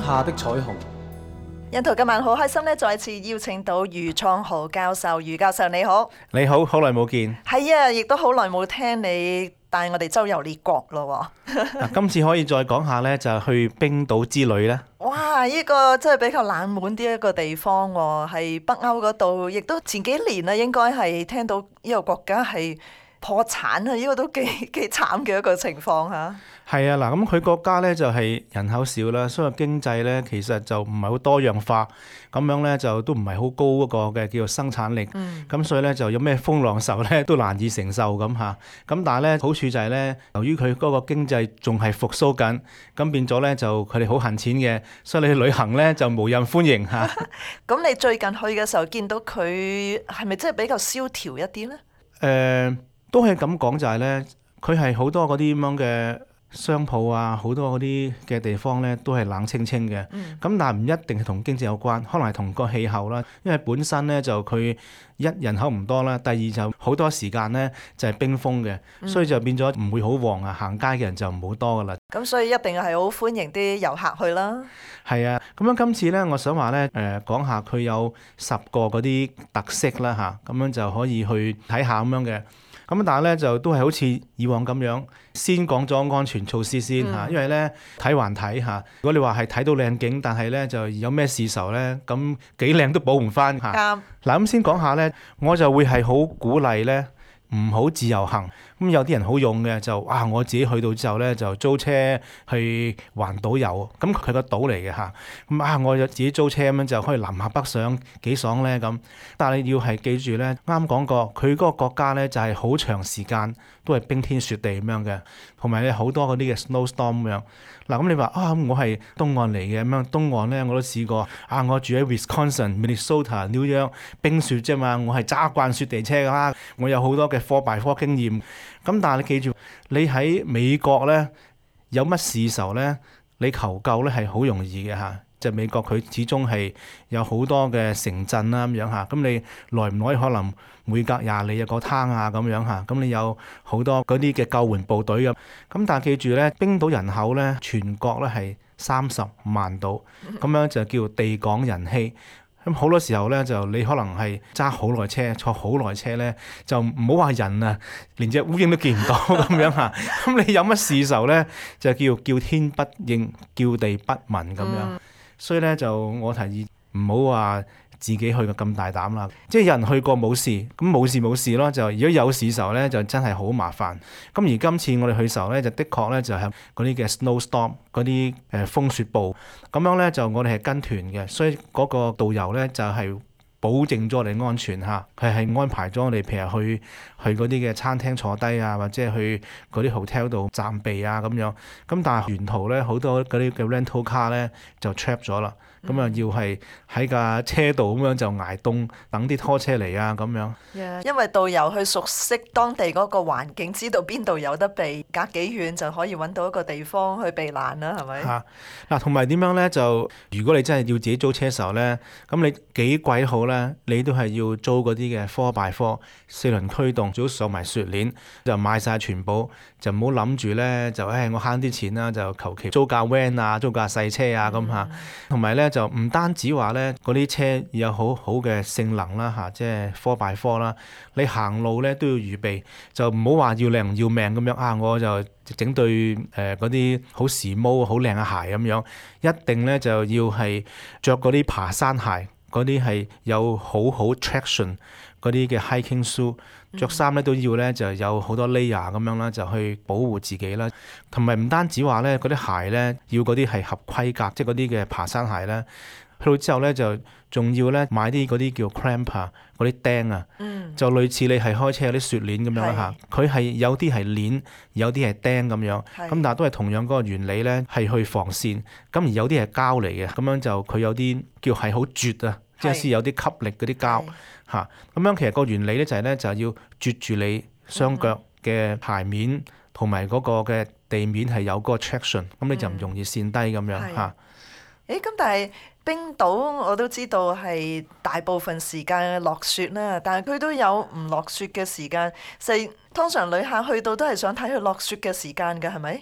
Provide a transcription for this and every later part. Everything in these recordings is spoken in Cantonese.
下的彩虹。 印圖今晚好開心咧，再次邀請到余創豪教授。余教授你好。 你好，好耐冇見。 係啊，亦都好耐冇聽你帶我哋周遊列國咯。 今次可以再講下呢，就係去冰島之旅呢。 哇！呢個真係比較冷門啲一個地方喎，係北歐嗰度，亦都前幾年啊，應該係聽到呢個國家係破產啊！呢個都幾慘嘅一個情況嚇。 係啊，嗱，咁佢國家呢就係人口少啦，所以經濟呢其實就唔係好多樣化，咁樣呢就都唔係好高嗰個嘅叫做生產力，咁所以呢就有咩風浪時候呢都難以承受咁嚇。咁但係呢好處就係呢，由於佢嗰個經濟仲係復甦緊，咁變咗呢就佢哋好恨錢嘅，所以你去旅行呢就無任歡迎嚇。 咁你最近去嘅時候見到佢係咪真係比較蕭條一啲呢？ 都係咁講就係呢，佢係好多嗰啲咁樣嘅商鋪啊，好多嗰啲嘅地方呢都係冷清清嘅。咁但係唔一定係同經濟有關，可能係同個氣候啦。因為本身呢就佢一人口唔多啦，第二就好多時間呢就係冰封嘅，所以就變咗唔會好旺啊，行街嘅人就唔好多噶啦。 咁所以一定係好歡迎啲遊客去啦。 係啊，咁樣今次呢，我想話呢，講下佢有10個嗰啲特色啦嚇，咁樣就可以去睇下咁樣嘅。咁但係咧就都係好似以往咁樣，先講咗安全措施先嚇，因為咧睇還睇嚇。如果你話係睇到靚景，但係咧就有咩事時候咧，咁幾靚都補唔翻嚇。 啱。 嗱咁先講下咧，我就會係好鼓勵咧，唔好自由行。咁有啲人好勇嘅就我自己去到之後咧就租車去環島遊，咁佢個島嚟嘅嚇。咁我就自己租車咁樣就可以南下北上，幾爽咧咁。但係你要係記住咧，啱講過佢嗰個國家咧就係好長時間都係冰天雪地咁樣嘅，同埋咧好多嗰啲嘅 snowstorm 咁樣。嗱咁你話我係東岸嚟嘅咁樣，東岸咧我都試過我住喺 Wisconsin、Minnesota、New York 冰雪啫嘛，我係揸慣雪地車㗎啦，我有好多嘅4x4經驗。咁但係你記住，你喺美國咧有乜事時候咧，你求救咧係好容易嘅嚇。就美國佢始終係有好多嘅城鎮啦咁樣嚇，咁你耐唔耐可能每隔20里有個灘啊咁樣嚇，咁你有好多嗰啲嘅救援部隊咁。咁但係記住咧，冰島人口咧全國咧係30萬度，咁樣就叫地廣人稀。咁好多時候咧，就你可能係揸好耐車，坐好耐車咧，就唔好話人啊，連隻烏蠅都見唔到咁樣嚇。咁你有乜事時候咧，就叫天不應，叫地不聞咁樣。所以咧就我提議唔好話自己去過咁大膽啦。即係有人去過冇事，咁冇事咯。就如果有事時候咧，就真係好麻煩。咁而今次我哋去時候咧，就的確咧就係嗰啲嘅 snowstorm 嗰啲風雪暴咁樣咧，就我哋係跟團嘅，所以嗰個導遊咧就係保證咗我哋安全嚇，佢係安排咗我哋譬如去嗰啲嘅餐廳坐低啊，或者去嗰啲 hotel 度暫避啊咁樣。咁但係沿途咧好多嗰啲嘅 rental car 咧就 trap 咗啦。咁要係喺架車度咁樣就捱凍，等啲拖車嚟啊咁樣。 因為導遊去熟悉當地嗰個環境，知道邊度有得避，隔幾遠就可以揾到一個地方去避難啦，係咪？ 嗱，同埋點樣咧？就如果你真係要自己租車嘅時候咧，咁你幾貴好咧，你都係要租嗰啲嘅4x4 4輪驅動，最好上埋雪鏈，就買晒全部，就唔好諗住咧就我慳啲錢啦，就求其租架 van 啊，租架細車啊咁嚇。同埋咧就唔單止話咧嗰啲車有好好嘅性能啦嚇，即係4x4啦，你行路咧都要預備，就唔好話要靚唔要命咁樣我就整對嗰啲好時髦好靚嘅鞋咁樣，一定咧就要係着嗰啲爬山鞋，嗰啲係有好 traction 嗰啲嘅 hiking shoe， 着衫咧都要咧就有好多 layer 咁樣啦，就去保護自己啦。同埋唔單止話咧嗰啲鞋咧要嗰啲係合規格，即係嗰啲嘅爬山鞋咧，去到之後咧就仲要咧買啲嗰啲叫 clamp 嗰啲釘啊，就類似你係開車有啲雪鏈咁樣啦嚇。佢係有啲係鏈，有啲係釘咁樣，咁但係都係同樣嗰個原理咧，係去防線。咁而有啲係膠嚟嘅，咁樣就佢有啲叫係好絕啊，即係先有啲吸力嗰啲膠嚇。咁樣其實個原理咧就係咧就係要絕住你雙腳嘅鞋面同埋嗰個嘅地面係有嗰個 traction， 咁你就唔容易跣低咁樣嚇。 咁但係冰島我都知道係大部分時間落雪啦，但係佢都有唔落雪嘅時間。通常旅客去到都係想睇佢落雪嘅時間㗎，係咪？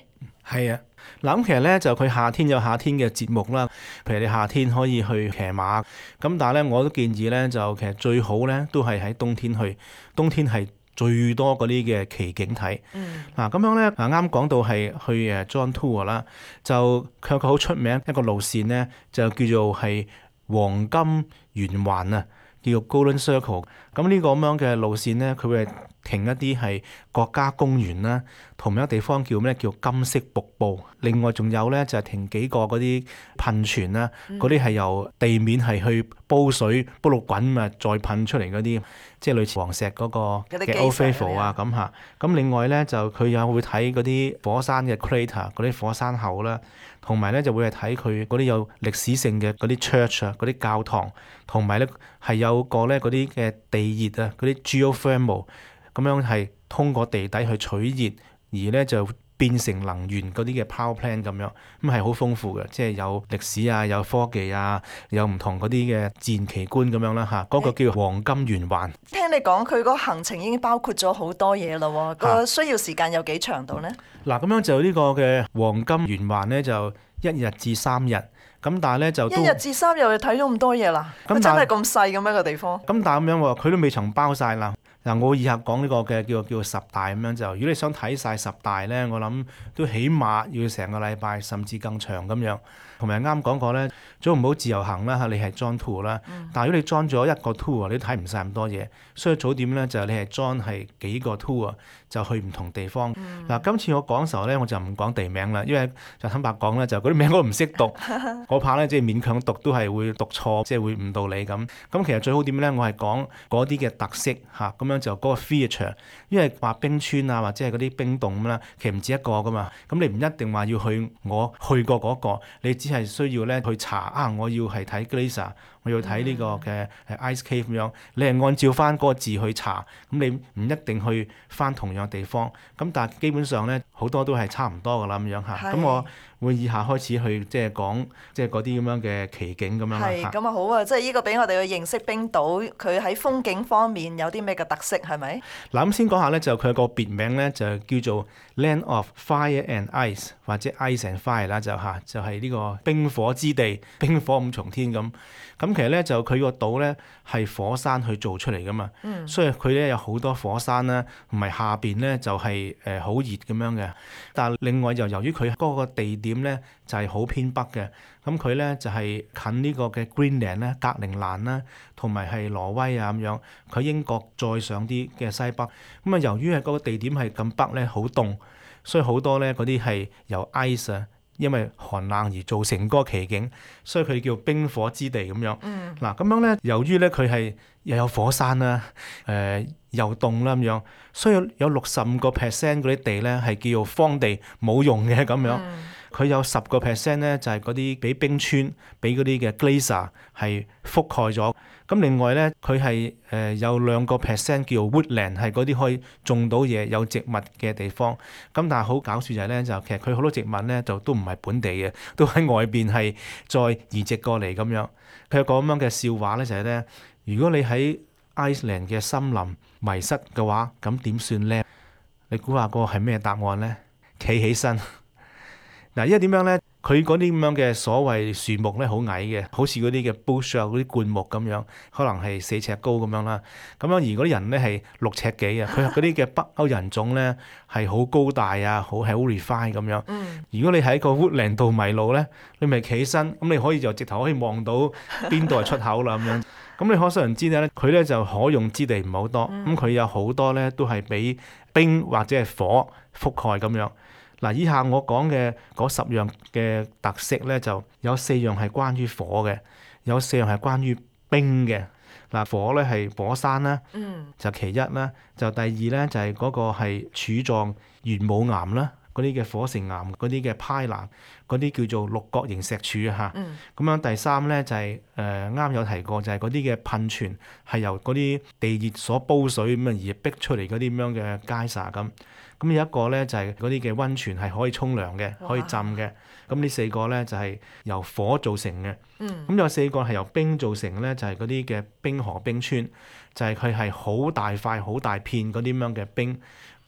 係啊，嗱咁其實咧就佢夏天有夏天嘅節目啦，譬如你夏天可以去騎馬，咁但係咧我都建議咧就其實最好咧都係喺冬天去，冬天係最多嗰啲嘅奇景睇。嗱咁樣咧啱講到係去John Tour 啦，就佢有個好出名一個路線咧，就叫做係黃金圓環啊，叫做 Golden Circle。咁呢個咁樣嘅路線咧，佢會係停一啲係國家公園啦，同埋一個地方叫咩？叫金色瀑布。另外仲有咧就係停幾個嗰啲噴泉啦，嗰啲係由地面係去煲水煲到滾啊，再噴出嚟嗰啲，即係類似黃石嗰個嘅 Old Faithful 啊咁嚇。咁另外咧就佢有會睇嗰啲火山嘅 crater，嗰啲火山口啦，同埋咧就會係睇佢嗰啲有歷史性嘅嗰啲 church 啊，嗰啲教堂，同埋咧係有個咧嗰啲嘅地熱啊，嗰啲 geothermal。咁樣係通過地底去取熱，而咧就變成能源嗰啲嘅 power plant 咁樣，咁係好豐富嘅，即係有歷史啊，有科技啊，有唔同嗰啲嘅自然奇觀咁樣啦嚇。嗰個叫黃金圓環。 聽你講佢個行程已經包括咗好多嘢啦喎，個需要時間有幾長度呢？ 嗱咁樣就呢個嘅黃金圓環咧，就1日至3日。咁但係咧就 1日至3日就睇咗咁多嘢啦，佢真係咁細咁一個地方。 咁但係咁樣喎，佢都未曾包晒啦。嗱，我以下講呢個嘅叫十大咁樣就，如果你想睇晒十大咧，我諗都起碼要成個禮拜，甚至更長咁樣。同埋啱講過咧，最好唔好自由行啦嚇，你係 join tour 啦。但係如果你 join 咗一個 tour，你都睇唔晒咁多嘢，所以早點咧就你係 join 係幾個 tour 就去唔同地方。嗱，今次我講嘅時候咧，我就唔講地名啦，因為就坦白講咧，就嗰啲名我都唔識讀，我怕咧即係勉強讀都係會讀錯，即係會誤導你咁。咁其實最好點咧，我係講嗰啲嘅特色嚇，咁樣就嗰個 feature，因為話冰川啊或者係嗰啲冰洞咁啦，其實唔止一個噶嘛。咁你唔一定話要去我去過嗰個，你只係需要咧去查啊，我要係睇 glacier， 我要睇呢個嘅 ice cave 咁樣，你係按照翻嗰個字去查，咁你唔一定去翻同樣地方，咁但係基本上咧好多都係差唔多噶啦咁樣嚇。咁我會以下開始去即係講即係嗰啲咁樣嘅奇景咁樣啦。 係咁啊，好啊，即係呢個俾我哋去認識冰島，佢喺風景方面有啲咩嘅特色係咪？ 嗱咁先講下咧，就佢有個別名咧就叫做 Land of Fire and Ice 或者 Ice and Fire 啦，就係呢個冰火之地，冰火五重天咁。咁其實咧就佢個島咧係火山去做出嚟噶嘛，所以佢咧有好多火山啦，同埋下邊咧就係好熱咁樣嘅。但係另外又由於佢嗰個地點咧就係好偏北嘅，咁佢咧就係近呢個嘅 Greenland 咧、格陵蘭啦，同埋係挪威啊咁樣。佢英國再上啲嘅西北，咁啊由於係嗰個地點係咁北咧，好凍，所以好多咧嗰啲係由 ice 啊。因為寒冷而造成嗰個奇景，所以佢叫冰火之地咁樣。嗱咁樣咧，由於咧佢係又有火山啦，又凍啦咁樣，所以有65%嗰啲地咧係叫做荒地冇用嘅咁樣。佢有10%咧就係嗰啲俾冰川、俾嗰啲嘅 glacier 係覆蓋咗。咁另外咧，佢係有2%叫做 woodland， 係嗰啲可以種到嘢、有植物嘅地方。咁但係好搞笑就係咧，就其實佢好多植物咧就都唔係本地嘅，都喺外邊係再移植過嚟咁樣。佢有個咁樣嘅笑話咧，就係咧，如果你喺 Iceland 嘅森林迷失嘅話，咁點算咧？你估下個係咩答案咧？企起身。嗱，因為點樣咧？佢嗰啲咁樣嘅所謂樹木咧，好矮嘅，好似嗰啲嘅 bush 啊，嗰啲灌木咁樣，可能係4尺高咁樣啦。咁樣而嗰啲人咧係6尺幾啊。佢嗰啲嘅北歐人種咧係好高大啊，係好 refine 咁樣。如果你喺個 woodland 度迷路咧，你咪企起身，咁你可以就直頭可以望到邊度係出口啦咁樣。咁你可想而知咧，佢咧就可用之地唔係好多。咁佢有好多咧都係俾冰或者係火覆蓋咁樣。嗱，以下我講嘅嗰10樣嘅特色咧，就有4樣係關於火嘅，有4樣係關於冰嘅。嗱，火咧係火山啦，就其一啦。就第二咧就係嗰個係柱狀玄武岩啦，嗰啲嘅火成岩，嗰啲嘅派蘭，嗰啲叫做六角形石柱嚇。咁樣第三咧就係啱有提過，就係嗰啲嘅噴泉係由嗰啲地熱所煲水咁啊而逼出嚟嗰啲咁樣嘅 geyser 咁。咁有一個咧就係嗰啲嘅溫泉係可以沖涼嘅，可以浸嘅。咁呢4個咧就係由火造成嘅。咁有4個係由冰造成嘅咧，就係嗰啲嘅冰河冰川，就係佢係好大塊、好大片嗰啲咁樣嘅冰。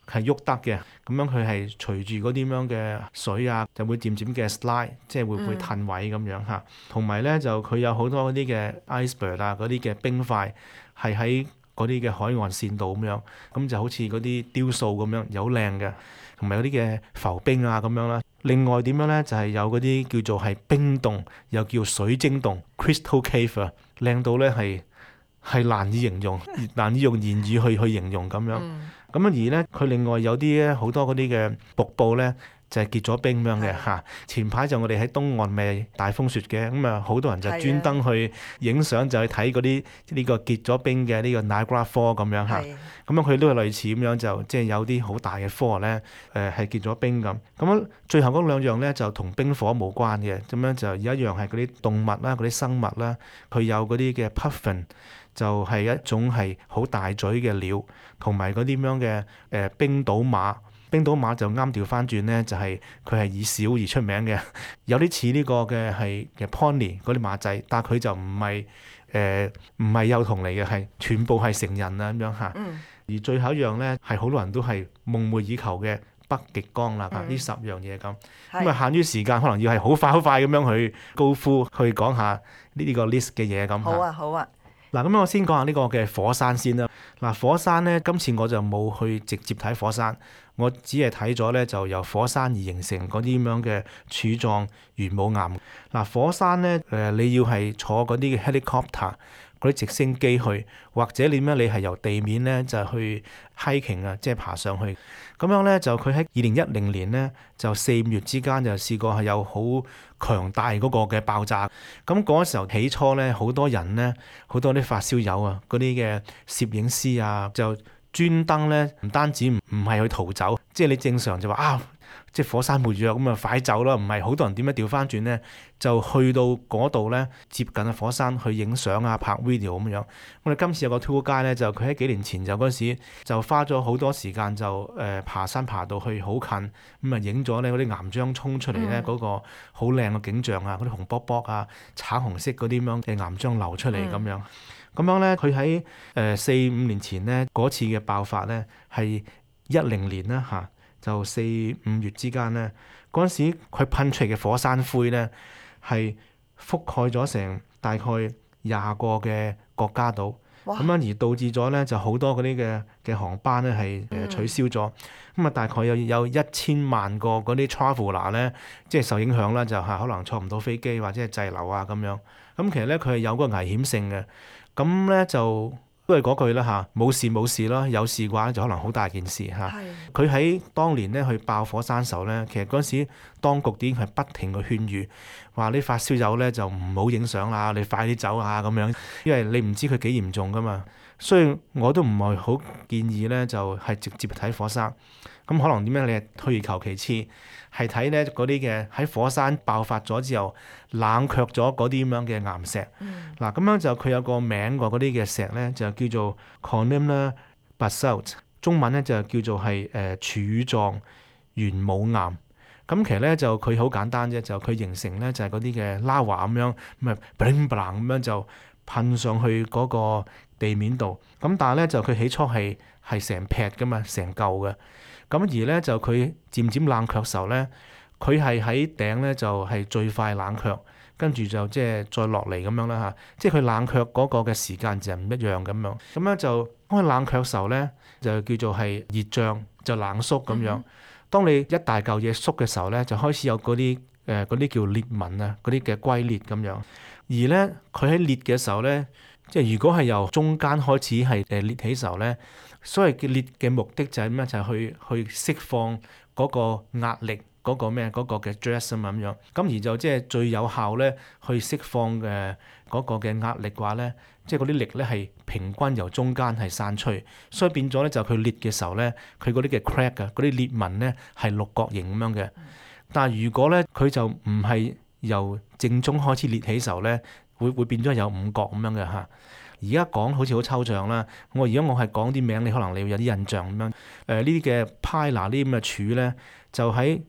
係喐得嘅，咁樣佢係隨住嗰啲咁樣嘅水啊，就會漸漸嘅 slide，即係會褪位咁樣嚇。同埋咧就佢有好多嗰啲嘅 iceberg 啊，嗰啲嘅冰塊係喺嗰啲嘅海岸線度咁樣，咁就好似嗰啲雕塑咁樣，有靚嘅，同埋有啲嘅浮冰啊咁樣啦。另外點樣咧就係有嗰啲叫做係冰洞，又叫水晶洞 （crystal cave） 啊，靚到咧係難以形容，難以用言語去形容咁樣。咁而咧，佢另外有啲咧好多嗰啲嘅瀑布咧，就係結咗冰咁樣嘅嚇。前排就我哋喺東岸咪大風雪嘅，咁啊好多人就專登去影相，就去睇嗰啲呢個結咗冰嘅呢個 Niagara Fall 咁樣嚇。咁樣佢都係類似咁樣，就即係有啲好大嘅 fall 咧，係結咗冰咁。咁最後嗰兩樣咧就同冰火冇關嘅，咁樣就有一樣係嗰啲動物啦、嗰啲生物啦，佢有嗰啲嘅 puffin。就係一種係好大嘴嘅鳥，同埋嗰啲咁樣嘅冰島馬。冰島馬就啱調翻轉咧，就係佢係以小而出名嘅，有啲似呢個嘅係嘅 pony 嗰啲馬仔，但係佢就唔係幼童嚟嘅，係全部係成人啊咁樣嚇。而最後一樣咧係好多人都係夢寐以求嘅北極光啦，呢10樣嘢咁。咁啊限於時間，可能要係好快咁樣去高呼去講下呢個 list 嘅嘢咁。 好啊，好啊。 嗱，咁我先講下呢個嘅火山先啦。嗱，火山咧，今次我就冇去直接睇火山，我只係睇咗咧就由火山而形成嗰啲咁樣嘅柱狀玄武岩。嗱，火山咧你要係坐嗰啲 helicopter 嗰啲直升機去，或者你係由地面咧就去 hiking 啊，即係爬上去。咁樣咧就佢喺2010年咧就4、5月之間就試過係有好強大嗰個嘅爆炸。咁嗰時候起初咧好多人咧好多啲發燒友啊，嗰啲嘅攝影師啊就專登咧唔單止唔係去逃走，即係你正常就話即係火山活躍咁啊，快走啦！唔係好多人點樣調翻轉咧，就去到嗰度咧接近啊火山去影相啊、拍 video 咁樣。我哋今次有個 tour guide 咧，就佢喺幾年前就嗰時就花咗好多時間就爬山爬到去好近，咁啊影咗咧嗰啲岩漿衝出嚟咧嗰個好靚嘅景象啊，嗰啲紅卜卜啊、橙紅色嗰啲咁樣嘅岩漿流出嚟咁樣。咁樣咧，佢喺4、5年前咧嗰次嘅爆發咧係10年啦嚇。就4、5月之間咧，嗰陣時佢噴出嚟嘅火山灰咧，係覆蓋咗成大概20個嘅國家度，咁樣而導致咗咧就好多嗰啲嘅航班咧係取消咗，咁啊大概有1000萬個嗰啲 traveler 咧，即係受影響啦，就係可能坐唔到飛機或者係滯留啊咁樣。咁其實咧佢係有個危險性嘅，咁咧就。都係嗰句啦嚇，冇事啦，有事嘅話就可能好大件事嚇。佢喺當年咧去爆火山時候咧，其實嗰陣時當局已經係不停嘅勸喻，話啲發燒友咧就唔好影相啦，你快啲走啊咁樣，因為你唔知佢幾嚴重噶嘛。所以我都唔係好建議咧，就係直接睇火山。咁可能點樣？你係退而求其次，係睇咧嗰啲嘅喺火山爆發咗之後冷卻咗嗰啲咁樣嘅岩石。嗱，咁樣就佢有個名喎，嗰啲嘅石咧就叫做 columnar basalt， 中文咧就叫做係柱狀玄武岩。咁其實咧就佢好簡單啫，就佢形成咧就係嗰啲嘅 lava 咁樣，咁啊 bling bling 咁樣就噴上去嗰個地面度。咁但係咧就佢起初係成劈噶嘛，成嚿嘅。咁而咧就佢漸漸冷卻時候咧，佢係喺頂咧就係最快冷卻，跟住就即係再落嚟咁樣啦嚇。即係佢冷卻嗰個嘅時間就唔一樣咁樣。咁樣就當佢冷卻時候咧，就叫做係熱脹就冷縮咁樣。當你一大嚿嘢縮嘅時候咧，就開始有嗰啲叫裂紋啊，嗰啲嘅龜裂咁樣。而咧佢喺裂嘅時候咧，即係如果係由中間開始係裂起時候咧。所謂嘅裂嘅目的就係咩？就係去釋放嗰個壓力，嗰個嘅 stress 啊嘛咁樣。咁而就即係最有效咧，去釋放嘅嗰個嘅壓力嘅話咧，即係嗰啲力咧係平均由中間係散出，所以變咗咧就佢裂嘅時候咧，佢嗰啲嘅 crack 啊，嗰啲裂紋咧係六角形咁樣嘅。但係如果咧佢就唔係由正中開始裂起時候咧，會變咗有五角咁樣嘅嚇。而家講好似好抽象啦，我係講啲名，你可能你會有啲印象咁樣。呢啲嘅 Pilar 呢啲咁嘅柱咧，就喺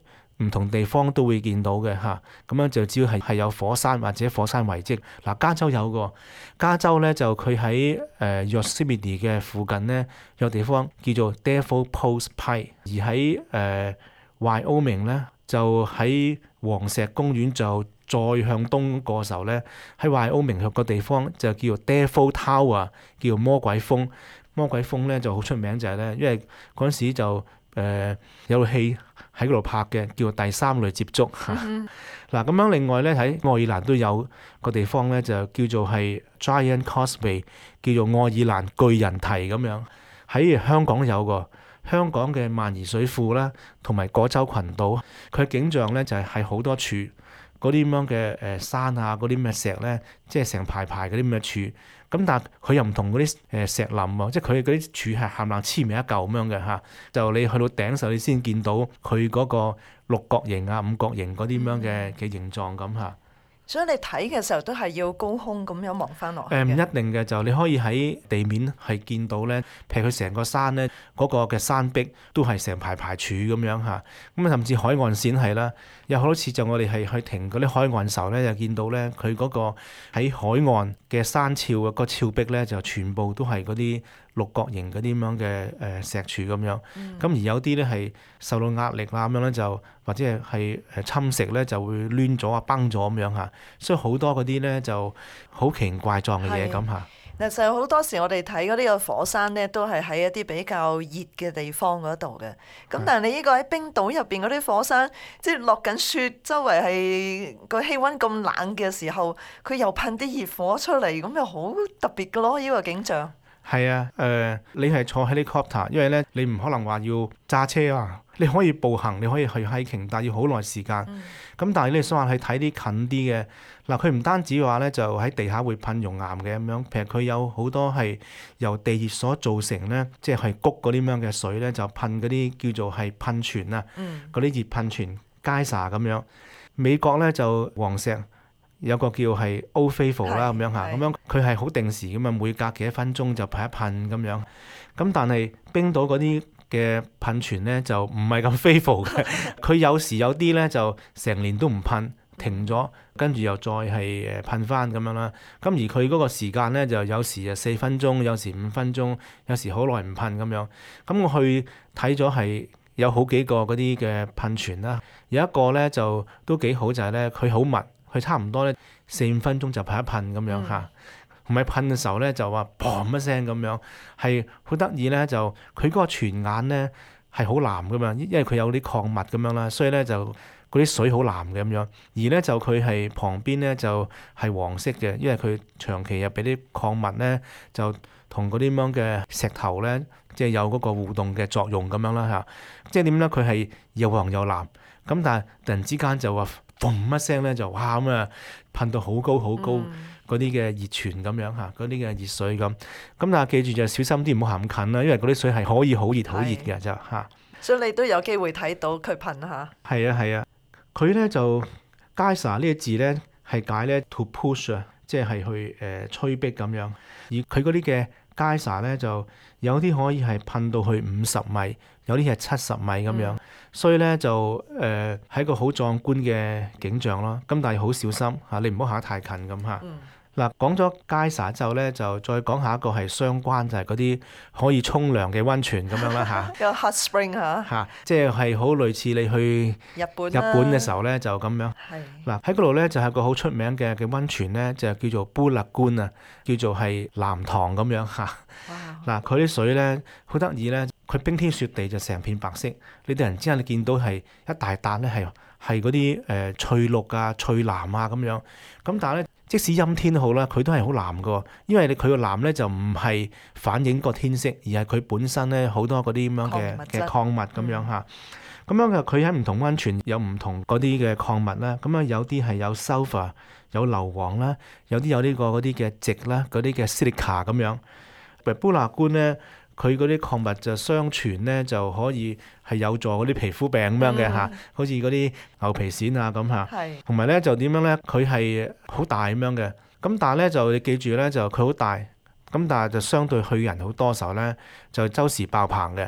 唔同地方都會見到嘅嚇。咁樣就只要係有火山或者火山遺跡。嗱，加州有個，加州咧就佢喺Yosemite 嘅附近呢，有地方叫做 Devil Post Pike，而喺Wyoming 咧就喺黃石公園就再向東過時候咧，喺Wyoming個地方就叫做 Devil Tower， 叫做魔鬼峰。魔鬼峰咧就好出名就係咧，因為嗰陣時就有套戲喺嗰度拍嘅，叫做第三類接觸。嗱咁樣另外咧喺愛爾蘭都有個地方咧就叫做係 Giant Causeway， 叫做愛爾蘭巨人堤咁樣。喺香港有個香港嘅萬宜水庫啦，同埋果洲群島，佢景象咧就係好多柱嗰啲咁樣嘅山啊，嗰啲咩石咧，即係成排排嗰啲咁嘅柱。咁但係佢又唔同嗰啲石林喎，即係佢嗰啲柱係冚唪唥黐埋一嚿咁樣嘅嚇。就你去到頂時候，你先見到佢嗰個六角形啊、五角形嗰啲咁樣嘅形狀咁嚇。 所以你睇嘅時候都係要高空咁樣望翻落去。 唔一定嘅，就你可以喺地面係見到咧，譬如佢成個山咧嗰個嘅山壁都係成排排柱咁樣嚇。咁甚至海岸線係啦，有好多次就我哋係去停嗰啲海岸時候咧，就見到咧佢嗰個喺海岸嘅山峭嘅個峭壁咧，就全部都係嗰啲六角形嗰啲咁樣嘅石柱咁樣。咁而有啲咧係受到壓力啦咁樣咧，就或者係侵蝕咧，就會攣咗啊、崩咗咁樣嚇。所以好多嗰啲咧就好奇形怪狀嘅嘢咁嚇。 其實好多時我哋睇嗰啲個火山咧，都係喺一啲比較熱嘅地方嗰度嘅。咁但係你呢個喺冰島入邊嗰啲火山，即係落緊雪，周圍係個氣温咁冷嘅時候，佢又噴啲熱火出嚟，咁又好特別嘅咯，呢個景象。 係啊，你係坐 helicopter， 因為咧你唔可能話要揸車啊，你可以步行，你可以去 hiking， 但係要好耐時間。咁但係你想話係睇啲近啲嘅，嗱佢唔單止話咧就喺地下會噴熔岩嘅咁樣，譬如佢有好多係由地熱所造成咧，即係谷嗰啲咁樣嘅水咧，就噴嗰啲叫做係噴泉啊，嗰啲熱噴泉 Geyser 咁樣。美國咧就黃石。有個叫係 Old Faithful 啦咁樣嚇，咁樣佢係好定時咁啊，每隔幾多分鐘就噴一噴咁樣。咁但係冰島嗰啲嘅噴泉咧就唔係咁 faithful 嘅，佢有時有啲咧就成年都唔噴，停咗，跟住又再係噴翻咁樣啦。咁而佢嗰個時間咧就有時4分鐘，有時5分鐘，有時好耐唔噴咁樣。咁我去睇咗係有好幾個嗰啲嘅噴泉啦，有一個咧就都幾好，就係咧佢好密。佢差唔多咧4-5分鐘就噴一噴咁樣嚇，同埋噴嘅時候咧就話砰一聲咁樣，係好得意咧。就佢嗰個泉眼咧係好藍噶嘛，因為佢有啲礦物咁樣啦，所以咧就嗰啲水好藍嘅咁樣。而咧就佢係旁邊咧就係黃色嘅，因為佢長期又俾啲礦物咧就同嗰啲咁樣嘅石頭咧即係有嗰個互動嘅作用咁樣啦嚇。即係點咧？佢係又黃又藍，咁但係突然之間就話，嘣一聲咧就哇咁啊噴到好高好高嗰啲嘅熱泉咁樣嚇，嗰啲嘅熱水咁。咁但係記住就小心啲，唔好行咁近啦，因為嗰啲水係可以好熱好熱嘅就嚇。 所以你都有機會睇到佢噴下。 係啊係啊，佢咧就 Geyser 呢個字咧係解咧 to push 啊，即係去催逼咁樣。而佢嗰啲嘅 Geyser 咧就有啲可以係噴到去50米，有啲係70米咁樣。所以咧就係一個好壯觀嘅景象咯。咁但係好小心嚇，你唔好行得太近咁嚇。嗱，講咗 Geyser 之後咧，就再講下一個係相關，就係嗰啲可以沖涼嘅溫泉咁樣啦嚇。 有 hot spring 嚇，即係好類似你去日本嘅時候咧，就咁樣。嗱喺嗰度咧就係個好出名嘅溫泉咧，就叫做 Blue Lagoon 啊，叫做係藍塘咁樣嚇。嗱佢啲水咧好得意咧，佢冰天雪地就成片白色，你突然之間你見到係一大笪咧係嗰啲翠綠啊、翠藍啊咁樣。咁但係咧，即使陰天都好啦，佢都係好藍㗎，因為佢個藍咧就唔係反映個天色，而係佢本身咧好多嗰啲咁樣嘅礦物咁樣嚇。咁樣嘅佢喺唔同溫泉有唔同嗰啲嘅礦物啦。咁啊有啲係有 sulfur 有硫磺啦，有啲有呢個嗰啲嘅矽啦，嗰啲嘅 silica 咁樣。Blue Lagoon咧，佢嗰啲礦物就相傳咧就可以係有助嗰啲皮膚病咁樣嘅嚇，好似嗰啲牛皮癬啊咁嚇。同埋咧就點樣咧？佢係好大咁樣嘅。咁但係咧就你記住咧，就佢好大。咁但係就相對去人好多時候咧，就周時爆棚嘅。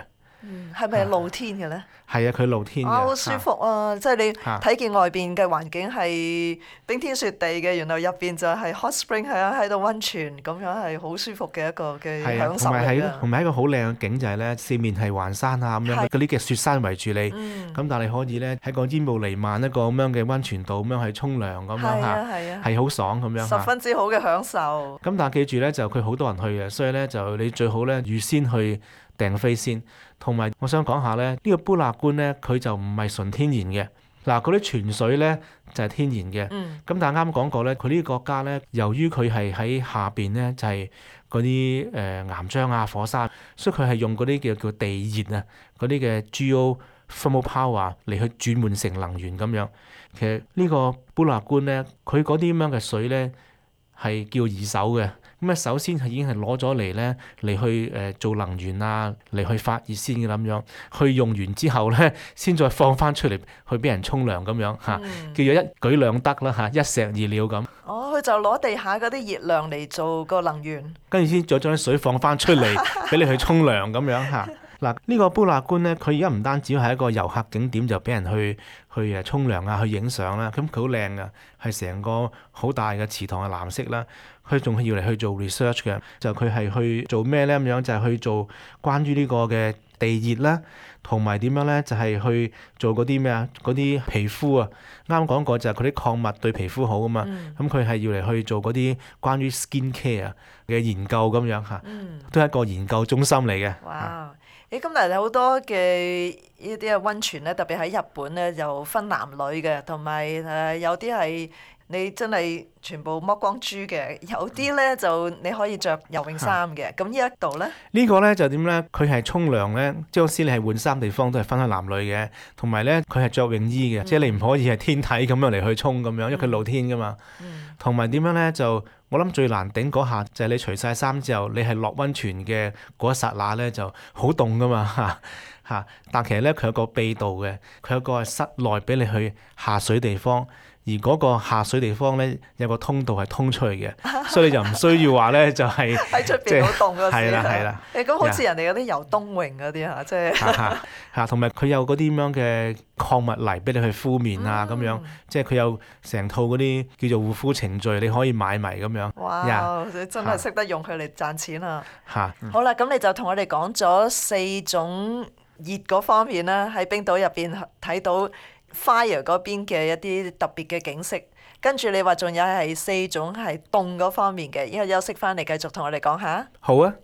係咪露天嘅咧？ 係啊，佢露天嘅。 好舒服啊！即係你睇見外邊嘅環境係冰天雪地嘅，然後入邊就係 hot spring 喺度溫泉，咁樣係好舒服嘅一個嘅享受嚟㗎。 同埋一個好靚嘅景就係咧，四面係環山啊咁樣，嗰啲嘅雪山圍住你。咁但係你可以咧喺個煙霧瀰漫一個咁樣嘅溫泉度咁樣去沖涼咁樣嚇，係好爽咁樣。 十分之好嘅享受。 咁但係記住咧，就佢好多人去嘅，所以咧就你最好咧預先去訂飛先。同埋我想講下咧，呢個布勒官咧佢就唔係純天然嘅。嗱，嗰啲泉水咧就係天然嘅。咁但係啱講過咧，佢呢個國家咧，由於佢係喺下邊咧就係嗰啲岩漿啊、火山，所以佢係用嗰啲叫地熱啊，嗰啲嘅 geothermal power 嚟去轉換成能源咁樣。其實呢個布勒官咧，佢嗰啲咁樣嘅水咧係叫二手嘅。咁啊，首先係已經係攞咗嚟咧，嚟去做能源啊，嚟去發熱先嘅咁樣，去用完之後咧，先再放翻出嚟去俾人沖涼咁樣嚇，叫做一舉兩得啦嚇，一石二鳥咁。 佢就攞地下嗰啲熱量嚟做個能源， 跟住先再將啲水放翻出嚟俾你去沖涼咁樣嚇。嗱，呢個布勒官咧，佢而家唔單止係一個遊客景點，就俾人去沖涼啊，去影相啦。咁佢好靚噶，係成個好大嘅池塘係藍色啦。佢仲係要嚟去做 research 嘅，就佢係去做咩咧咁樣？就係去做關於呢個嘅地熱啦，同埋點樣咧？就係去做嗰啲咩啊？嗰啲皮膚啊，啱講過就係佢啲礦物對皮膚好啊嘛。咁佢係要嚟去做嗰啲關於 skin care 嘅研究咁樣嚇，都係一個研究中心嚟嘅。 哇！今日有好多嘅呢啲嘅溫泉咧，特別喺日本咧，就分男女嘅，同埋有啲係你真係全部剝光豬嘅，有啲咧就你可以着游泳衫嘅。咁呢一度咧？呢個咧就點咧？佢係沖涼咧，即係先你係換衫地方都係分開男女嘅，同埋咧佢係着泳衣嘅，即係你唔可以係天體咁樣嚟去沖咁樣，因為佢露天噶嘛。同埋點樣咧？就我諗最難頂嗰下就係你除晒衫之後，你係落溫泉嘅嗰一剎那咧就好凍噶嘛嚇。但其實咧佢有個秘道嘅，佢有個係室內俾你去下水地方。而嗰個下水地方咧有個通道係通出去嘅，所以你就唔需要話咧就係喺出邊好凍嗰時。 係啦。 咁好似人哋嗰啲游冬泳嗰啲嚇，即係同埋佢有嗰啲咁樣嘅礦物泥俾你去敷面啊咁樣，即係佢有成套嗰啲叫做護膚程序，你可以買埋咁樣。 哇！你真係識得用佢嚟賺錢啊！好啦，咁你就同我哋講咗4種熱嗰方面啦，喺冰島入邊睇到Fire 嗰邊嘅一啲特別嘅景色，跟住你話仲有係4種係凍嗰方面嘅，依家休息翻嚟繼續同我哋講下。 好啊！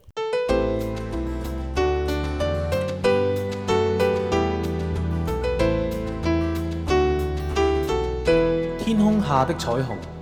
天空下的彩虹。